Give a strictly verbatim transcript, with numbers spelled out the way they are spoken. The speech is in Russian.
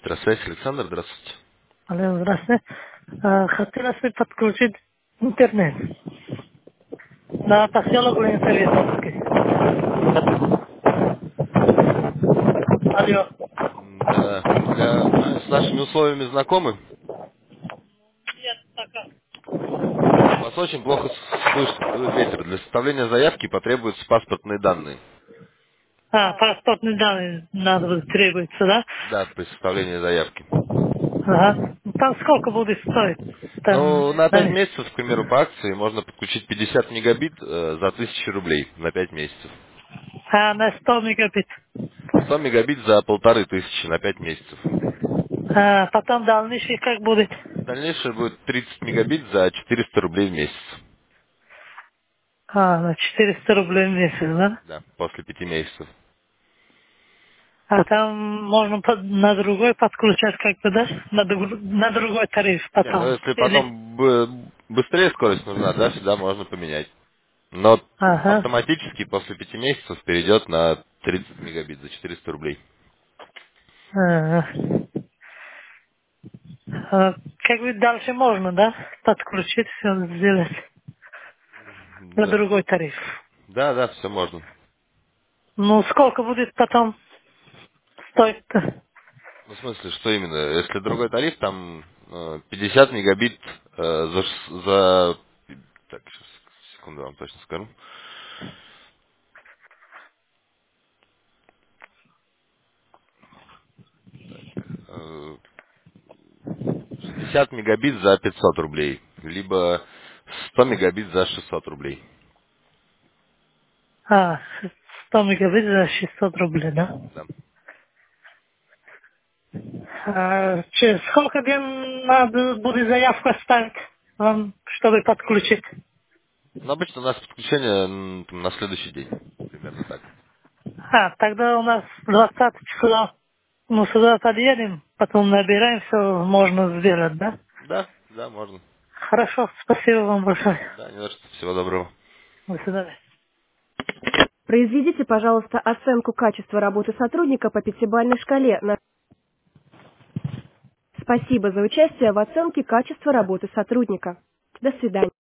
Электросвязь, Александр, здравствуйте. Алло, здравствуйте. А, Хотелось бы подключить интернет на поселок Ленинсоветский. Алло. М, Да, для, с нашими условиями знакомы? Нет, пока. Вас очень плохо с- слышно, дует ветер. Для составления заявки потребуются паспортные данные. А, паспортные данные надо будет требуется, да? Да, при составлении заявки. Ага. Ну, там сколько будет стоить? Там, Ну, на пять да. месяцев, к примеру, по акции можно подключить пятьдесят мегабит э, за тысячу рублей на пять месяцев. А, на сто мегабит. сто мегабит за полторы тысячи на пять месяцев. А, потом дальнейший как будет? Дальнейшее будет тридцать мегабит за четыреста рублей в месяц. А, на четыреста рублей в месяц, да? Да, после пяти месяцев. А там можно под- на другой подключать как-то, да? На, друг- на другой тариф Не, ну потом. если Или? потом б- быстрее скорость нужна, да, всегда можно поменять. Но Ага. автоматически после пяти месяцев перейдет на тридцать мегабит за четыреста рублей. А. А, как бы дальше можно, да? Подключить все, сделать на Да, другой тариф. да, да, все можно. Ну, сколько будет потом стоить-то? Ну, в смысле, что именно? Если другой тариф, там э, пятьдесят мегабит э, за, ш- за... Так, сейчас, секунду, вам точно скажу. Э, шестьдесят мегабит за пятьсот рублей, либо сто мегабит за шестьсот рублей. А, сто мегабит за шестьсот рублей, да? Да. А, через сколько дней надо будет заявку оставить вам, чтобы подключить? Но обычно у нас подключение м, там, на следующий день. Примерно так. А, тогда у нас двадцатое число. Мы сюда подъедем, потом набираем, все можно сделать, да? Да, да, можно. Хорошо, спасибо вам большое. Да, не за что. Всего доброго. До свидания. Произведите, пожалуйста, оценку качества работы сотрудника по пятибалльной шкале. На... Спасибо за участие в оценке качества работы сотрудника. До свидания.